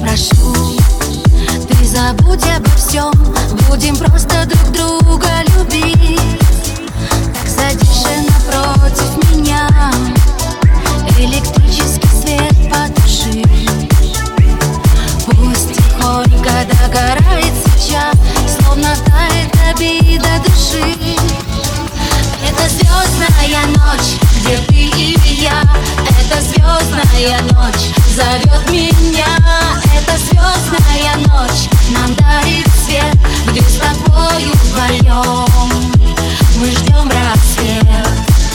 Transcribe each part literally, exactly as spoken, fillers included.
прошу, ты забудь обо всем, будем просто друг друга любить. Так садишься напротив меня, электрический свет потуши. Пусть тихонько догорает свеча, словно тает обида души. Это звездная ночь, где ты и я. Это звездная ночь, зовет меня. Это звездная ночь, нам дарит свет, где с тобою вдвоем мы ждем рассвет.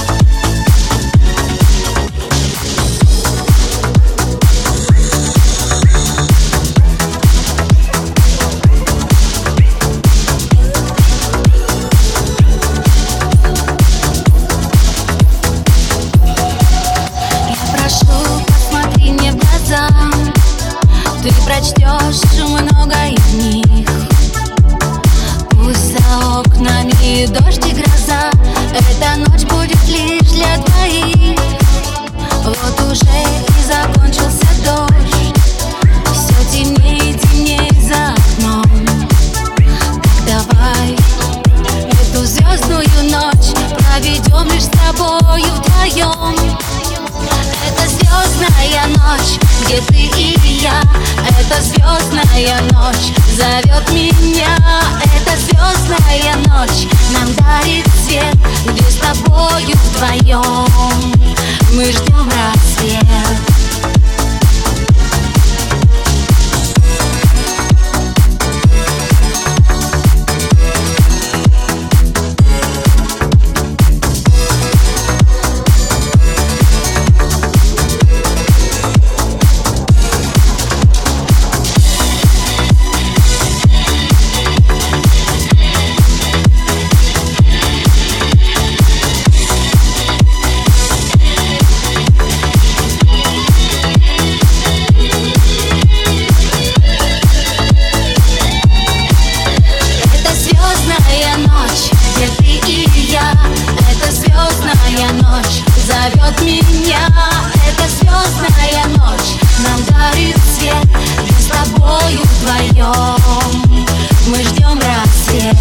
Ты прочтешь много из них. Пусть за окнами дождь и гроза, эта ночь будет лишь для двоих. Вот уже и закончился дождь, все темнее и темнее за окном. Так давай эту звездную ночь проведем лишь с тобою вдвоем. Это звездная ночь, где ты и я. Это звездная ночь, зовет меня. Это звездная ночь, нам дарит свет, где с тобою вдвоем мы ждем рассвет. Зовет меня, это звездная ночь, нам дарит свет, где с тобою вдвоем мы ждем рассвет.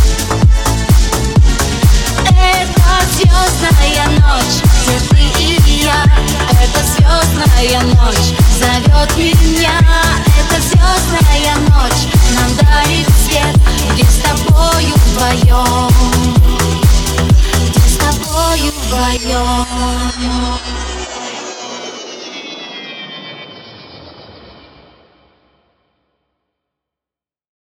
Это звездная ночь, где ты и я. Это звездная ночь, зовет меня. Это звездная ночь, нам дарит свет, где с тобою вдвоем. Вдвоем.